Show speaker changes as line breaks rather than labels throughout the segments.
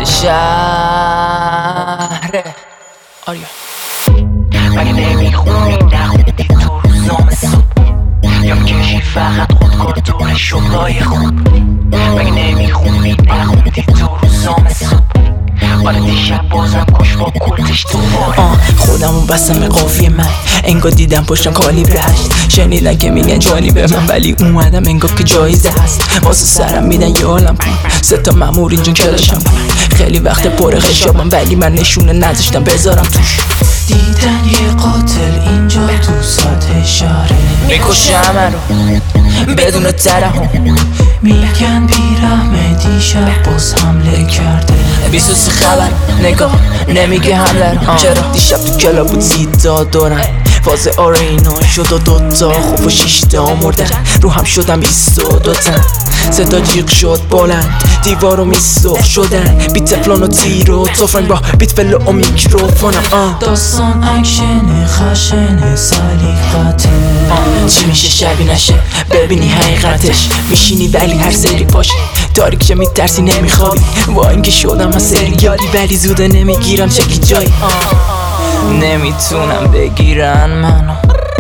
شهره آریا
مگه نمیخونی نخوندی تو روزنامه صبح یا میکشی فقط خودکار دور شغلای خوب مگه نمیخونی نخوندی تو روزنامه صبح حالا دیشب بازم کش با کلتش تو
خودمون بستم به قافیه من انگار دیدم پشتم کالیبر 8 شنیدن که میگن جانی به من ولی اومدم انگار که جایزه هست واسه سرم میدن یه عالم پول 3 تا مامور اینجا کلاشم پول خیلی وقت پر خشابم ولی من نشونه نذاشتم بذارم توش
دیدن یه قاتل اینجا تو سطح شهره
میکشم رو بدون ترحم
میگن بیرحمه دیشب باز حمله کرده
23 خبر نگاه نمیگه حمله رو چرا دیشب تو کلا بود 30 تا دورن فاز آره اینا شد و 2 تا خوب و 6 تا مردن رو هم شدم 22 تن صدا جیغ شد بلند دیوارو میسخ شدن بیت تفلون و تیر و توفنگ با بیت فلو و میکروفونم
داستان اکشن خشن سلیقته
چی میشه شبی نشه ببینی حقیقتش میشینی ولی هر سری پاشه تاریک شه میترسی نمیخوابی با اینکه شدم از سریالی ولی زوده نمیگیرم چکی جایی نمیتونم بگیرن منو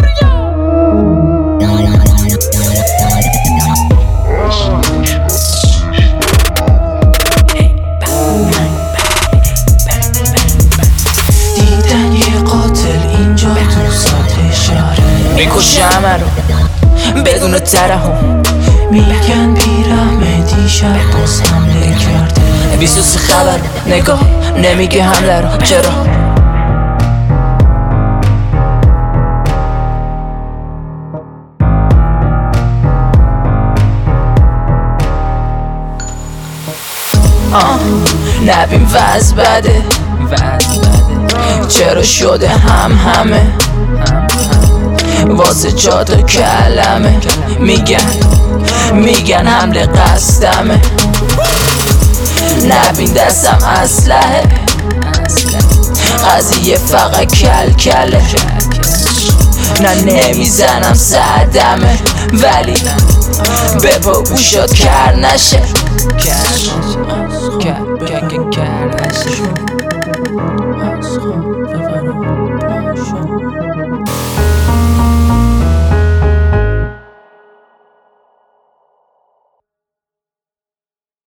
دیدن یه قاتل اینجا تو سطح شهره
میکشم رو بدون ترحم
میگن بیرحمه دیشب باز حمله کرده
23 خبر نگاه نمیگه حمله رو چرا نبین وز بده چرا شده همه واسه 4 تا کلمه میگن حمله قصدمه نبین دستم اسلحه قضیه فقط کلکله نه نمیزنم صدمه ولی به پا گوشات کر نشه